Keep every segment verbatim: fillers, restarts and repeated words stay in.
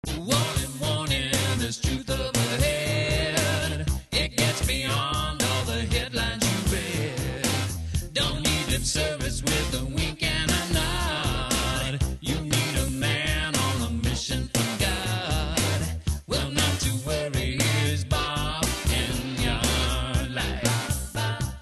Warning, warning, there's truth up ahead. It gets beyond all the headlines you read. Don't need lip service with a wink and a nod. You need a man on a mission from God. Well, not to worry, here's Bob in your life.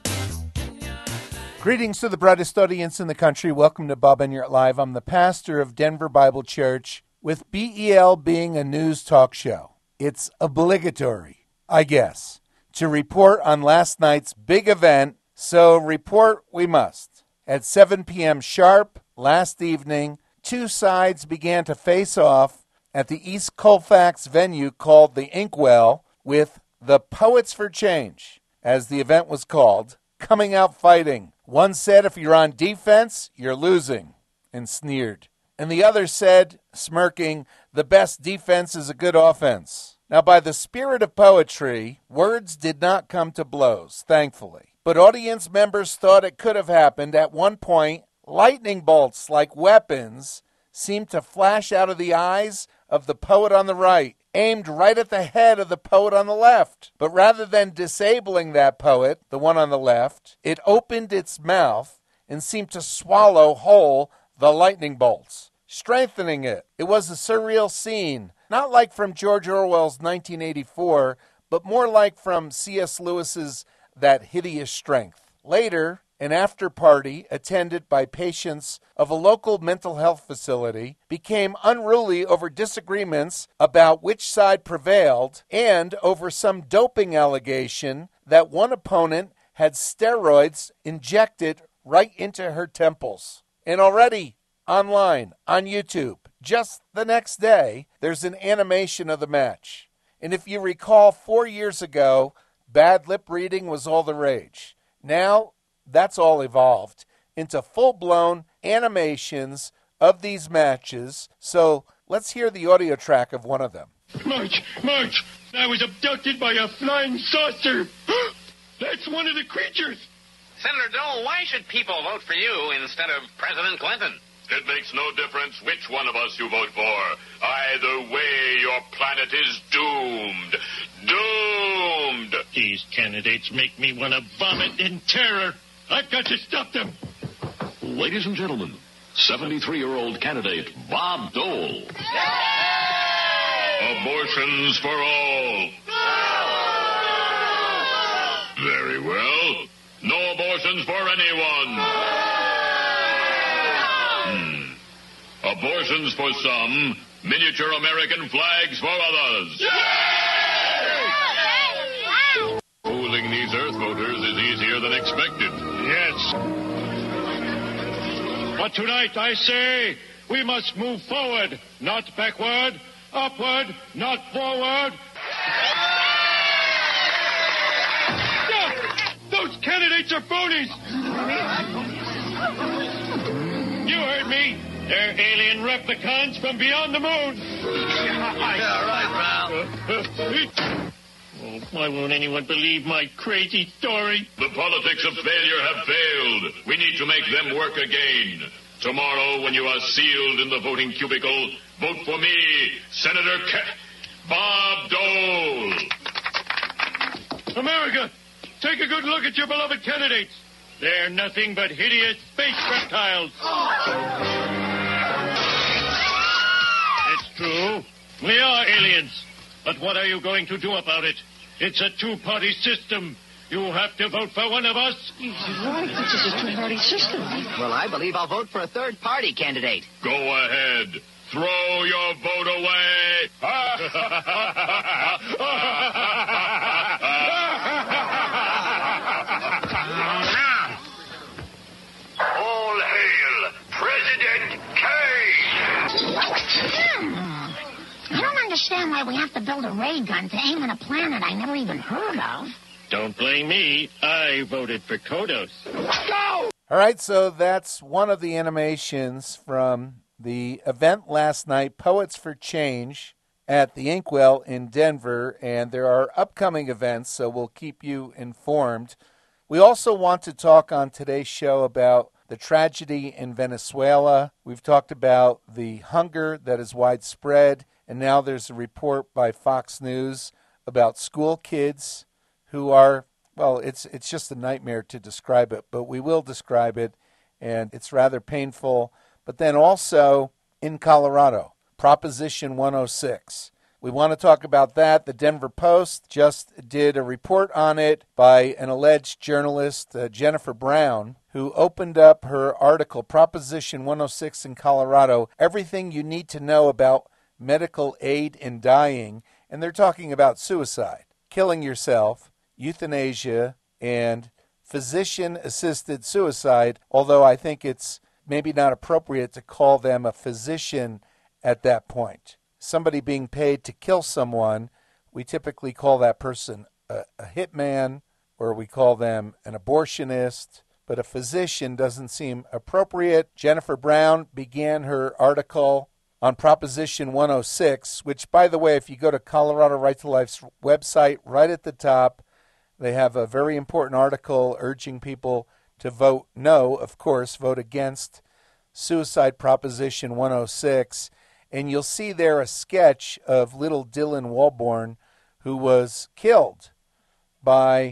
Greetings to the brightest audience in the country. Welcome to Bob Enyart Live. I'm the pastor of Denver Bible Church. With B E L being a news talk show, it's obligatory, I guess, to report on last night's big event, so report we must. At seven p.m. sharp last evening, two sides began to face off at the East Colfax venue called the Inkwell with the Poets for Change, as the event was called, coming out fighting. One said if you're on defense, you're losing, and sneered. And the other said, smirking, the best defense is a good offense. Now, by the spirit of poetry, words did not come to blows, thankfully. But audience members thought it could have happened. At one point, lightning bolts like weapons seemed to flash out of the eyes of the poet on the right, aimed right at the head of the poet on the left. But rather than disabling that poet, the one on the left, it opened its mouth and seemed to swallow whole the lightning bolts, strengthening it. It was a surreal scene, not like from George Orwell's nineteen eighty-four, but more like from C S Lewis's That Hideous Strength. Later, an after-party attended by patients of a local mental health facility became unruly over disagreements about which side prevailed and over some doping allegation that one opponent had steroids injected right into her temples. And already online, on YouTube, just the next day, there's an animation of the match. And if you recall, four years ago, bad lip reading was all the rage. Now, that's all evolved into full-blown animations of these matches. So let's hear the audio track of one of them. March, March, I was abducted by a flying saucer. That's one of the creatures. Senator Dole, why should people vote for you instead of President Clinton? It makes no difference which one of us you vote for. Either way, your planet is doomed. Doomed! These candidates make me want to vomit in terror. I've got to stop them. Ladies and gentlemen, seventy-three-year-old candidate Bob Dole. Abortions for all. Very well. No abortions for anyone. Hmm. Abortions for some, miniature American flags for others. Fooling these Earth voters is easier than expected. Yes. But tonight I say we must move forward, not backward, upward, not forward. Those candidates are phonies! You heard me. They're alien replicants from beyond the moon. Yeah, right, pal. Oh, why won't anyone believe my crazy story? The politics of failure have failed. We need to make them work again. Tomorrow, when you are sealed in the voting cubicle, vote for me, Senator K- Bob Dole. America! Take a good look at your beloved candidates. They're nothing but hideous space reptiles. It's true. We are aliens. But what are you going to do about it? It's a two-party system. You have to vote for one of us. He's right. This is a two-party system. Well, I believe I'll vote for a third-party candidate. Go ahead. Throw your vote away. All hail President Kane! I don't understand why we have to build a ray gun to aim at a planet I never even heard of. Don't blame me. I voted for Kodos. Go! All right, so that's one of the animations from the event last night, Poets for Change, at the Inkwell in Denver, and there are upcoming events, so we'll keep you informed. We also want to talk on today's show about the tragedy in Venezuela. We've talked about the hunger that is widespread And now there's a report by Fox News about school kids who are, well, it's it's just a nightmare to describe it, but we will describe it, and it's rather painful. But then also in Colorado, Proposition one oh six. We want to talk about that. The Denver Post just did a report on it by an alleged journalist, uh, Jennifer Brown, who opened up her article, Proposition one oh six in Colorado, Everything You Need to Know About Medical Aid in Dying. And they're talking about suicide, killing yourself, euthanasia, and physician-assisted suicide, although I think it's maybe not appropriate to call them a physician at that point. Somebody being paid to kill someone, we typically call that person a, a hitman, or we call them an abortionist, but a physician doesn't seem appropriate. Jennifer Brown began her article on Proposition one oh six, which, by the way, if you go to Colorado Right to Life's website, right at the top, they have a very important article urging people to vote no, of course, vote against Suicide Proposition one oh six. And you'll see there a sketch of little Dylan Walborn, who was killed by,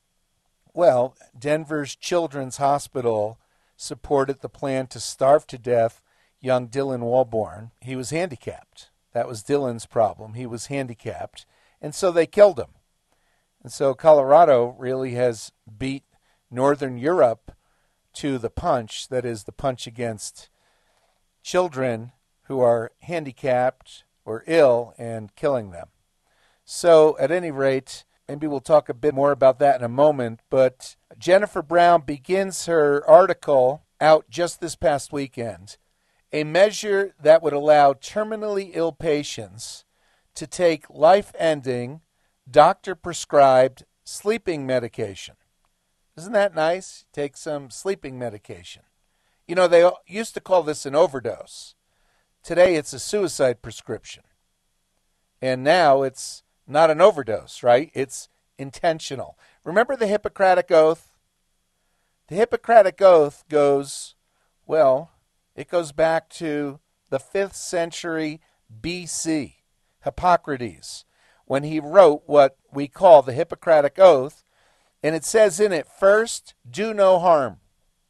well, Denver's Children's Hospital supported the plan to starve to death young Dylan Walborn. He was handicapped. That was Dylan's problem. He was handicapped. And so they killed him. And so Colorado really has beat Northern Europe to the punch, that is the punch against children who are handicapped or ill and killing them. So at any rate, maybe we'll talk a bit more about that in a moment, but Jennifer Brown begins her article out just this past weekend, a measure that would allow terminally ill patients to take life-ending, doctor-prescribed sleeping medication. Isn't that nice? Take some sleeping medication. You know, they used to call this an overdose. Today it's a suicide prescription. And now it's not an overdose, right? It's intentional. Remember the Hippocratic Oath? The Hippocratic Oath goes, well, it goes back to the fifth century B C, Hippocrates, when he wrote what we call the Hippocratic Oath, and it says in it, first, do no harm.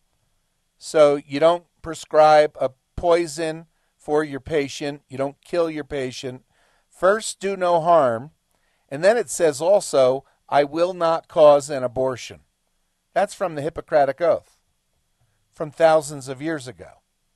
So you don't prescribe a poison for your patient. You don't kill your patient. First, do no harm. And then it says also, I will not cause an abortion. That's from the Hippocratic Oath, from thousands of years ago.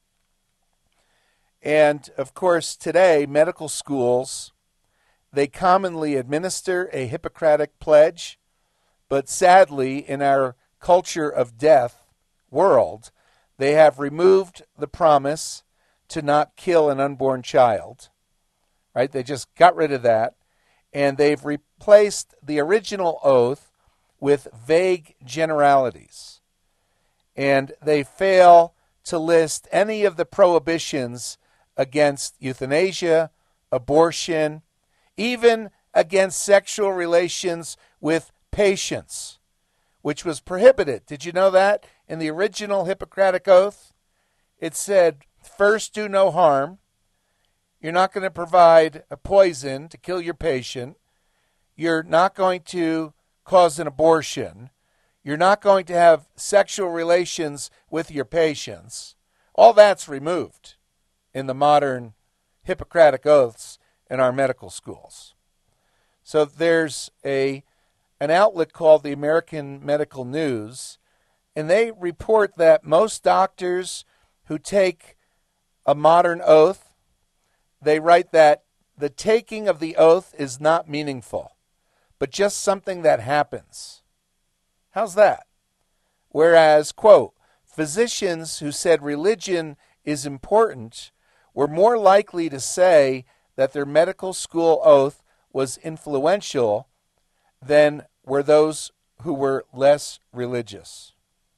And, of course, today, medical schools, they commonly administer a Hippocratic pledge, but sadly, in our culture of death world, they have removed the promise to not kill an unborn child, right? They just got rid of that, and they've replaced the original oath with vague generalities. And they fail to list any of the prohibitions against euthanasia, abortion, even against sexual relations with patients, which was prohibited. Did you know that? In the original Hippocratic Oath, it said, first, do no harm. You're not going to provide a poison to kill your patient. You're not going to cause an abortion. You're not going to have sexual relations with your patients. All that's removed in the modern Hippocratic Oaths in our medical schools. So there's a an outlet called the American Medical News, and they report that most doctors who take a modern oath, they write that the taking of the oath is not meaningful, but just something that happens. How's that? Whereas, quote, physicians who said religion is important were more likely to say that their medical school oath was influential than were those who were less religious.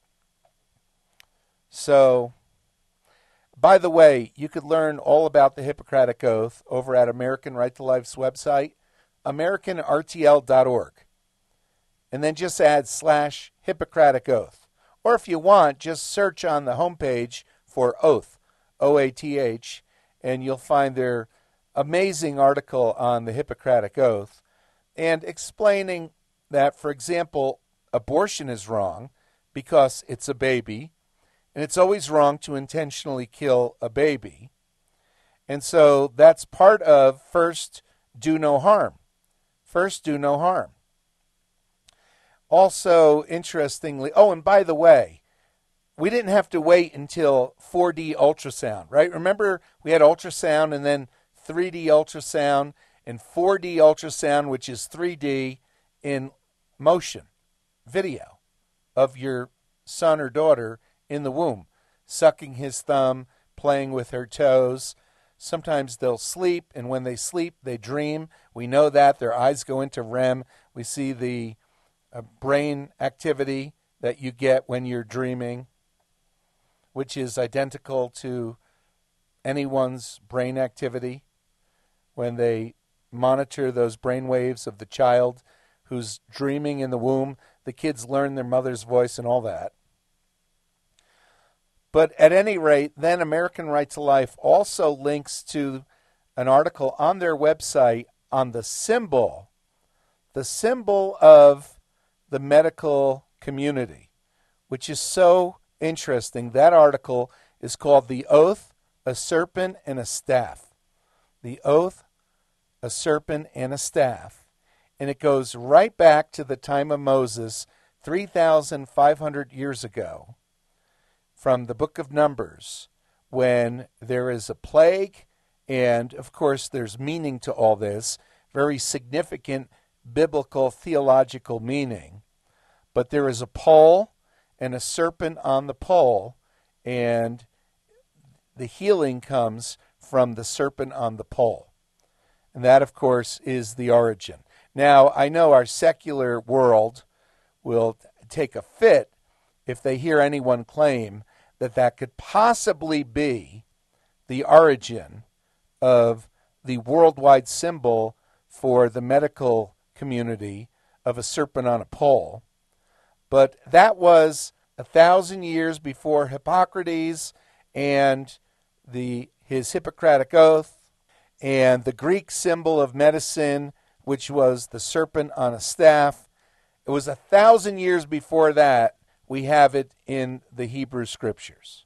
So, by the way, you could learn all about the Hippocratic Oath over at American Right to Life's website, American R T L dot org. And then just add slash Hippocratic Oath. Or if you want, just search on the homepage for oath, O A T H, and you'll find their amazing article on the Hippocratic Oath and explaining that, for example, abortion is wrong because it's a baby, and it's always wrong to intentionally kill a baby. And so that's part of first, do no harm. First, do no harm. Also, interestingly, oh, and by the way, we didn't have to wait until four D ultrasound, right? Remember, we had ultrasound and then three D ultrasound and four D ultrasound, which is three D in motion, video of your son or daughter in the womb, sucking his thumb, playing with her toes. Sometimes they'll sleep, and when they sleep, they dream. We know that. Their eyes go into R E M. We see the uh, brain activity that you get when you're dreaming, which is identical to anyone's brain activity when they monitor those brain waves of the child who's dreaming in the womb. The kids learn their mother's voice and all that. But at any rate, then American Right to Life also links to an article on their website on the symbol, the symbol of the medical community, which is so interesting. That article is called The Oath, a Serpent, and a Staff. The Oath, a Serpent, and a Staff. And it goes right back to the time of Moses, three thousand five hundred years ago, from the book of Numbers, when there is a plague, and of course there's meaning to all this, very significant biblical theological meaning. But there is a pole and a serpent on the pole, and the healing comes from the serpent on the pole. And that, of course, is the origin. Now, I know our secular world will take a fit if they hear anyone claim that that could possibly be the origin of the worldwide symbol for the medical community of a serpent on a pole. But that was a thousand years before Hippocrates and the his Hippocratic Oath, and the Greek symbol of medicine, which was the serpent on a staff. It was a thousand years before that. We have it in the Hebrew Scriptures.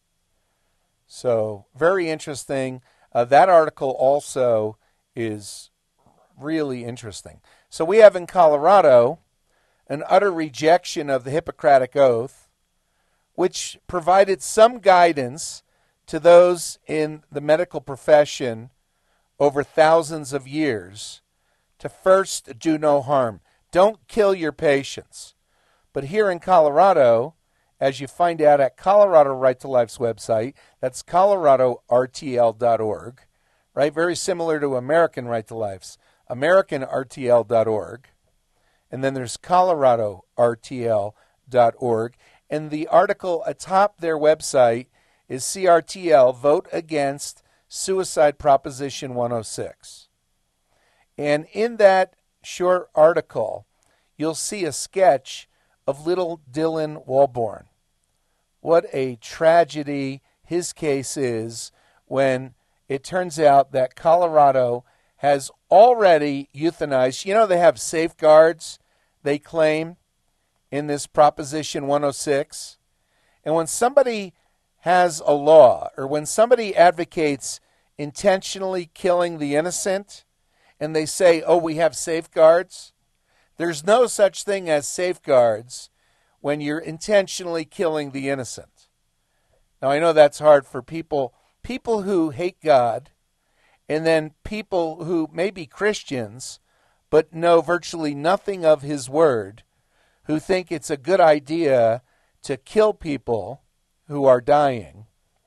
So, very interesting. Uh, that article also is really interesting. So we have in Colorado an utter rejection of the Hippocratic Oath, which provided some guidance to those in the medical profession over thousands of years to first do no harm. Don't kill your patients. But here in Colorado, as you find out at Colorado Right to Life's website, that's colorado r t l dot org, right? Very similar to American Right to Life's, american r t l dot org. And then there's colorado r t l dot org. And the article atop their website is C R T L, Vote Against Suicide Proposition one oh six. And in that short article, you'll see a sketch of little Dylan Walborn. What a tragedy his case is when it turns out that Colorado has already euthanized. You know, they have safeguards, they claim, in this Proposition one oh six. And when somebody has a law, or when somebody advocates intentionally killing the innocent, and they say, oh, we have safeguards, there's no such thing as safeguards when you're intentionally killing the innocent. Now, I know that's hard for people, people who hate God, and then people who may be Christians, but know virtually nothing of His Word, who think it's a good idea to kill people who are dying.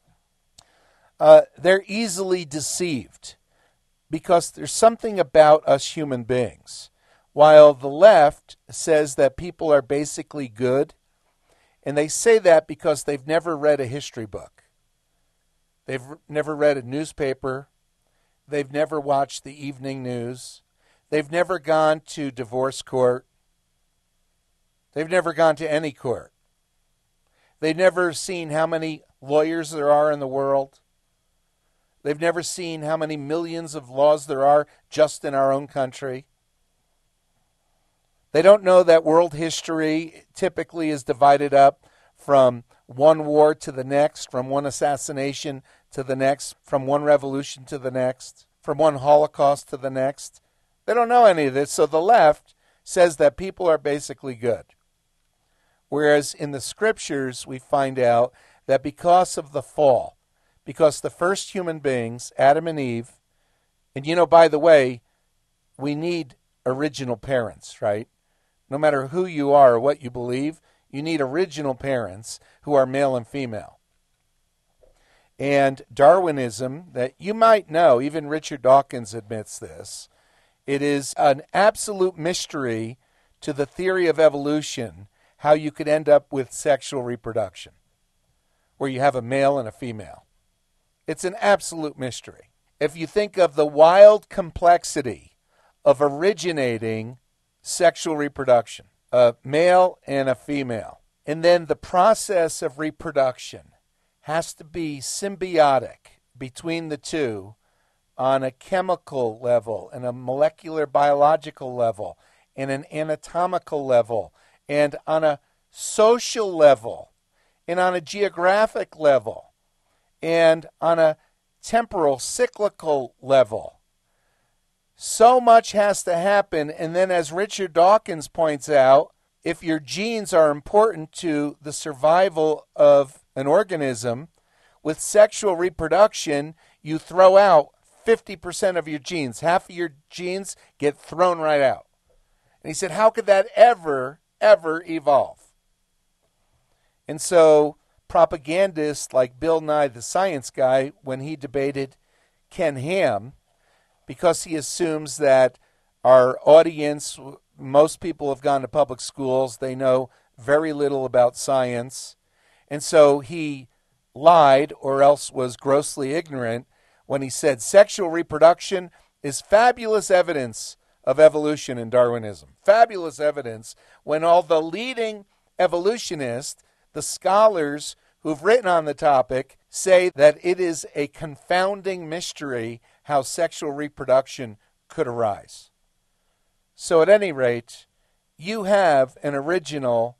Uh, they're easily deceived because there's something about us human beings. While the left says that people are basically good, and they say that because they've never read a history book. They've never read a newspaper. They've never watched the evening news. They've never gone to divorce court. They've never gone to any court. They've never seen how many lawyers there are in the world. They've never seen how many millions of laws there are just in our own country. They don't know that world history typically is divided up from one war to the next, from one assassination to the next, from one revolution to the next, from one Holocaust to the next. They don't know any of this, so the left says that people are basically good. Whereas in the scriptures, we find out that because of the fall, because the first human beings, Adam and Eve, and you know, by the way, we need original parents, right? No matter who you are or what you believe, you need original parents who are male and female. And Darwinism, that you might know, even Richard Dawkins admits this, it is an absolute mystery to the theory of evolution how you could end up with sexual reproduction, where you have a male and a female. It's an absolute mystery. If you think of the wild complexity of originating sexual reproduction, a male and a female, and then the process of reproduction has to be symbiotic between the two on a chemical level and a molecular biological level and an anatomical level and on a social level and on a geographic level and on a temporal cyclical level. So much has to happen, and then as Richard Dawkins points out, if your genes are important to the survival of an organism, with sexual reproduction, you throw out fifty percent of your genes. Half of your genes get thrown right out. And he said, how could that ever, ever evolve? And so propagandists like Bill Nye the Science Guy, when he debated Ken Ham, because he assumes that our audience, most people have gone to public schools, they know very little about science, and so he lied or else was grossly ignorant when he said sexual reproduction is fabulous evidence of evolution in Darwinism. Fabulous evidence, when all the leading evolutionists, the scholars who've written on the topic, say that it is a confounding mystery how sexual reproduction could arise. So at any rate, you have an original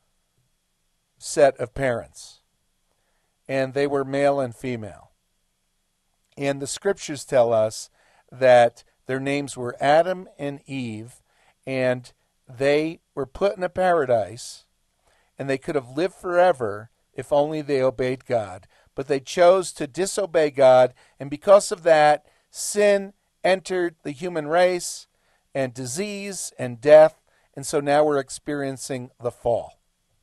set of parents, and they were male and female. And the scriptures tell us that their names were Adam and Eve, and they were put in a paradise, and they could have lived forever if only they obeyed God. But they chose to disobey God, and because of that, sin entered the human race, and disease and death, and so now we're experiencing the fall.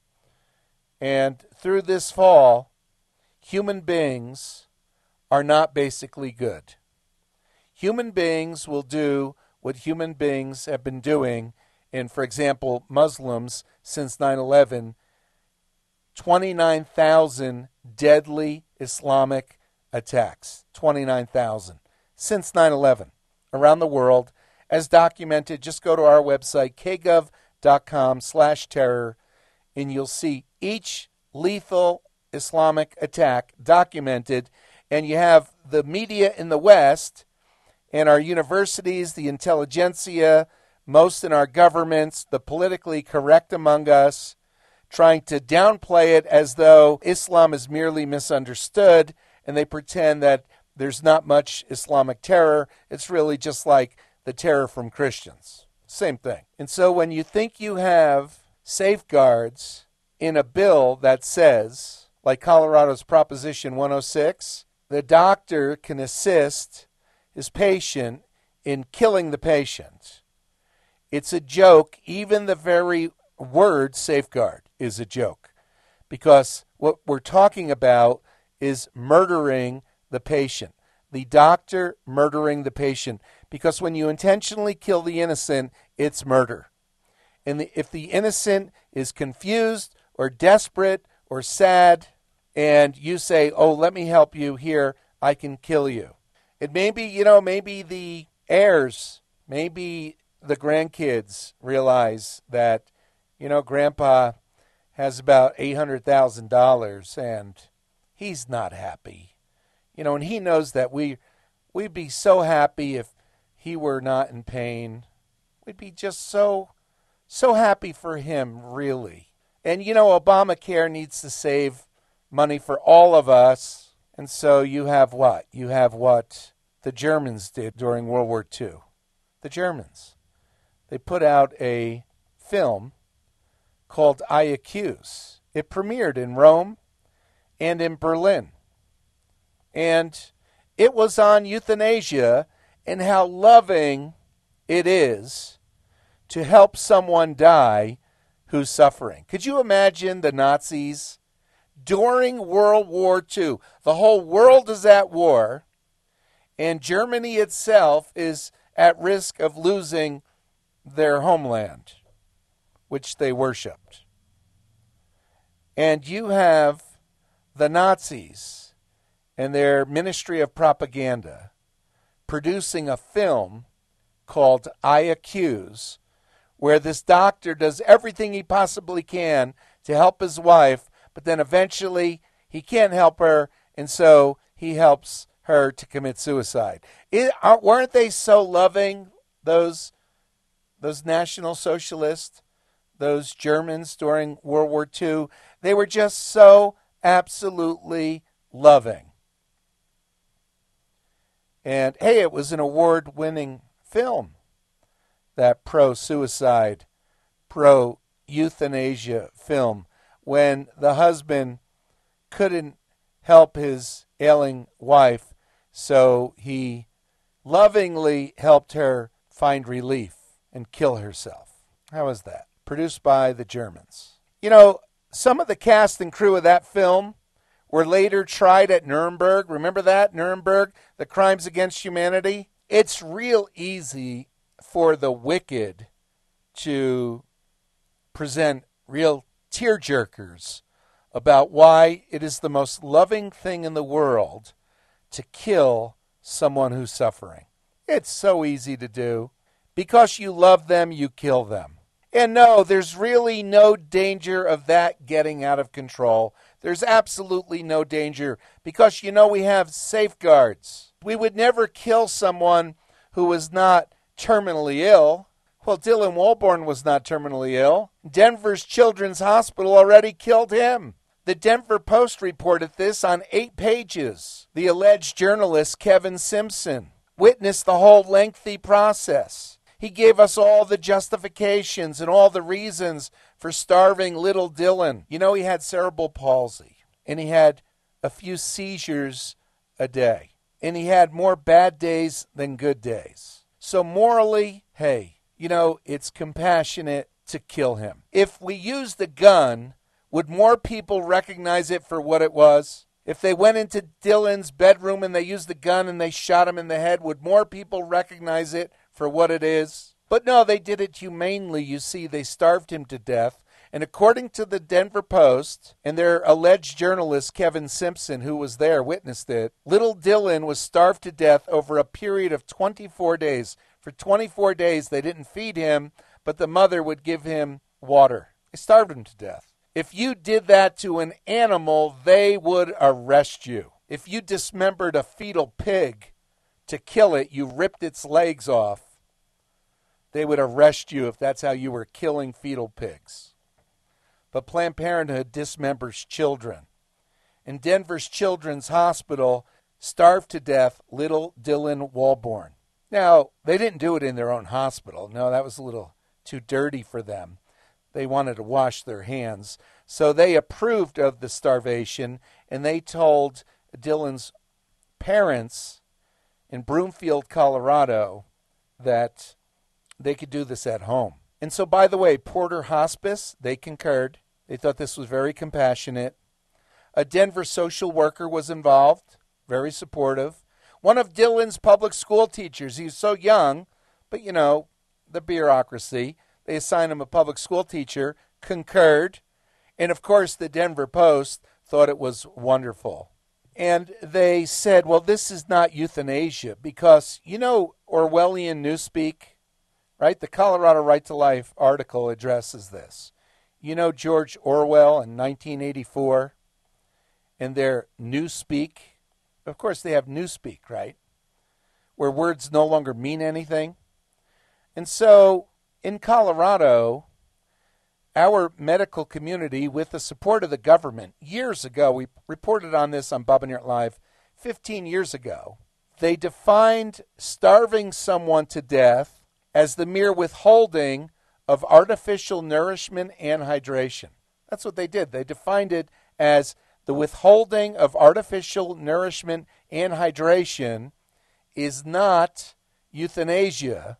And through this fall, human beings are not basically good. Human beings will do what human beings have been doing in, for example, Muslims since nine eleven, twenty-nine thousand deadly Islamic attacks. twenty-nine thousand since nine eleven around the world, as documented. Just go to our website, kgov.com slash terror, and you'll see each lethal Islamic attack documented. And you have the media in the West and our universities, the intelligentsia, most in our governments, the politically correct among us, trying to downplay it as though Islam is merely misunderstood, and they pretend that there's not much Islamic terror. It's really just like the terror from Christians. Same thing. And so when you think you have safeguards in a bill that says, like Colorado's Proposition one oh six, the doctor can assist his patient in killing the patient, it's a joke. Even the very word safeguard is a joke, because what we're talking about is murdering the patient, the doctor murdering the patient, because when you intentionally kill the innocent, it's murder. And the, if the innocent is confused or desperate or sad, and you say, oh, let me help you here, I can kill you. It may be, you know, maybe the heirs, maybe the grandkids realize that, you know, Grandpa has about eight hundred thousand dollars and he's not happy. You know, and he knows that we we'd be so happy if he were not in pain. We'd be just so, so happy for him, really. And, you know, Obamacare needs to save money for all of us. And so you have what? You have what the Germans did during World War Two. The Germans. They put out a film called I Accuse. It premiered in Rome and in Berlin. And it was on euthanasia and how loving it is to help someone die who's suffering. Could you imagine the Nazis during World War Two? The whole world is at war, and Germany itself is at risk of losing their homeland, which they worshipped. And you have the Nazis and their Ministry of Propaganda producing a film called I Accuse, where this doctor does everything he possibly can to help his wife, but then eventually he can't help her, and so he helps her to commit suicide. It, uh, weren't they so loving, those, those National Socialists, those Germans during World War Two? They were just so absolutely loving. And, hey, it was an award-winning film, that pro-suicide, pro-euthanasia film, when the husband couldn't help his ailing wife, so he lovingly helped her find relief and kill herself. How was that? Produced by the Germans. You know, some of the cast and crew of that film were later tried at Nuremberg. Remember that? Nuremberg, the crimes against humanity. It's real easy for the wicked to present real tearjerkers about why it is the most loving thing in the world to kill someone who's suffering. It's so easy to do. Because you love them, you kill them. And no, there's really no danger of that getting out of control. There's absolutely no danger because, you know, we have safeguards. We would never kill someone who was not terminally ill. Well, Dylan Walborn was not terminally ill. Denver's Children's Hospital already killed him. The Denver Post reported this on eight pages. The alleged journalist, Kevin Simpson, witnessed the whole lengthy process. He gave us all the justifications and all the reasons for starving little Dylan. You know, he had cerebral palsy, and he had a few seizures a day, and he had more bad days than good days. So morally, hey, you know, it's compassionate to kill him. If we used the gun, would more people recognize it for what it was? If they went into Dylan's bedroom and they used the gun and they shot him in the head, would more people recognize it for what it is? But no, they did it humanely. You see, they starved him to death. And according to the Denver Post and their alleged journalist, Kevin Simpson, who was there, witnessed it, little Dylan was starved to death over a period of twenty-four days. For twenty-four days, they didn't feed him, but the mother would give him water. They starved him to death. If you did that to an animal, they would arrest you. If you dismembered a fetal pig to kill it, you ripped its legs off, they would arrest you if that's how you were killing fetal pigs. But Planned Parenthood dismembers children. And Denver's Children's Hospital starved to death little Dylan Walborn. Now, they didn't do it in their own hospital. No, that was a little too dirty for them. They wanted to wash their hands. So they approved of the starvation, and they told Dylan's parents in Broomfield, Colorado, that they could do this at home. And so, by the way, Porter Hospice, they concurred. They thought this was very compassionate. A Denver social worker was involved, very supportive. One of Dylan's public school teachers, he was so young, but, you know, the bureaucracy, they assigned him a public school teacher, concurred. And, of course, the Denver Post thought it was wonderful. And they said, well, this is not euthanasia because, you know, Orwellian newspeak, right? The Colorado Right to Life article addresses this. You know George Orwell in nineteen eighty-four and their newspeak? Of course, they have newspeak, right? where words no longer mean anything. And so in Colorado, our medical community, with the support of the government, years ago, we reported on this on Bob and Yurt Live fifteen years ago, they defined starving someone to death as the mere withholding of artificial nourishment and hydration. That's what they did. They defined it as the withholding of artificial nourishment and hydration is not euthanasia,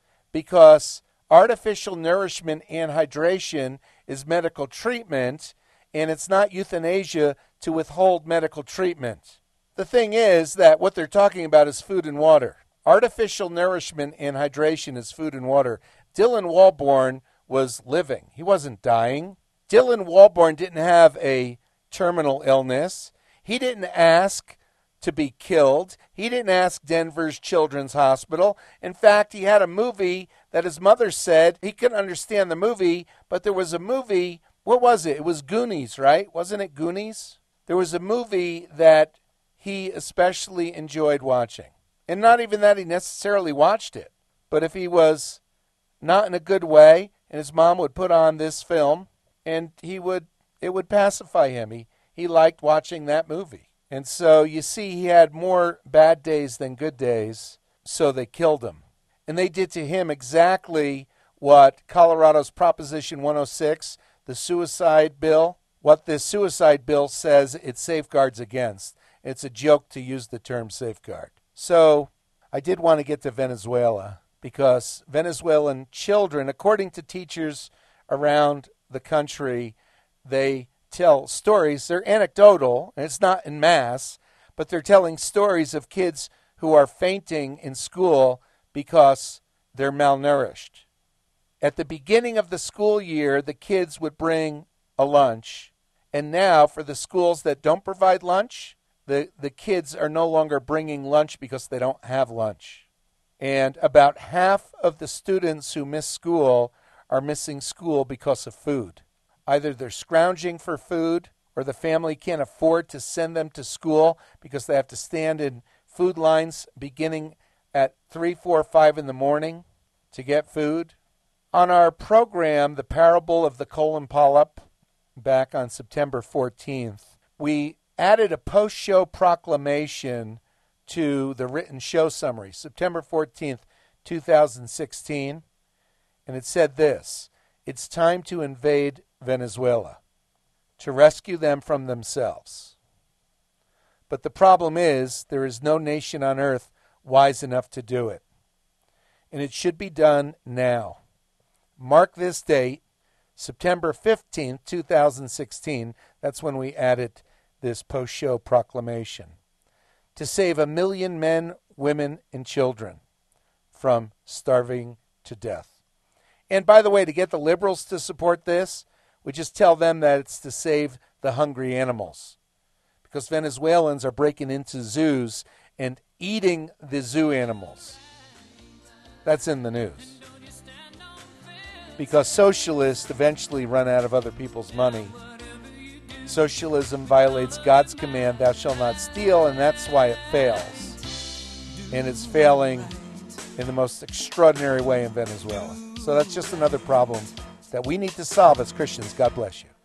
because artificial nourishment and hydration is medical treatment, and it's not euthanasia to withhold medical treatment. The thing is that what they're talking about is food and water. Artificial nourishment and hydration is food and water. Dylan Walborn was living. He wasn't dying. Dylan Walborn didn't have a terminal illness. He didn't ask to be killed. He didn't ask Denver's Children's Hospital. In fact, he had a movie that his mother said he couldn't understand the movie, but there was a movie, what was it? It was Goonies, right? Wasn't it Goonies? There was a movie that he especially enjoyed watching. And not even that he necessarily watched it, but if he was not in a good way, and his mom would put on this film, and he would, it would pacify him. He, he liked watching that movie. And so you see he had more bad days than good days, so they killed him. And they did to him exactly what Colorado's Proposition one oh six, the suicide bill, what this suicide bill says it safeguards against. It's a joke to use the term safeguard. So I did want to get to Venezuela, because Venezuelan children, according to teachers around the country, they tell stories. They're anecdotal, and it's not en masse, but they're telling stories of kids who are fainting in school because they're malnourished. At the beginning of the school year, the kids would bring a lunch, and now for the schools that don't provide lunch, the, the kids are no longer bringing lunch because they don't have lunch. And about half of the students who miss school are missing school because of food. Either they're scrounging for food, or the family can't afford to send them to school because they have to stand in food lines beginning at three, four, five in the morning to get food. On our program, The Parable of the Colon Polyp, back on September fourteenth, we added a post-show proclamation to the written show summary, September fourteenth, two thousand sixteen, and it said this: it's time to invade Venezuela, to rescue them from themselves. But the problem is, there is no nation on earth wise enough to do it. And it should be done now. Mark this date, September fifteenth, two thousand sixteen. That's when we added this post-show proclamation. To save a million men, women, and children from starving to death. And by the way, to get the liberals to support this, we just tell them that it's to save the hungry animals. Because Venezuelans are breaking into zoos and eating the zoo animals. That's in the news. Because socialists eventually run out of other people's money. Socialism violates God's command, thou shalt not steal, and that's why it fails. And it's failing in the most extraordinary way in Venezuela. So that's just another problem that we need to solve as Christians. God bless you.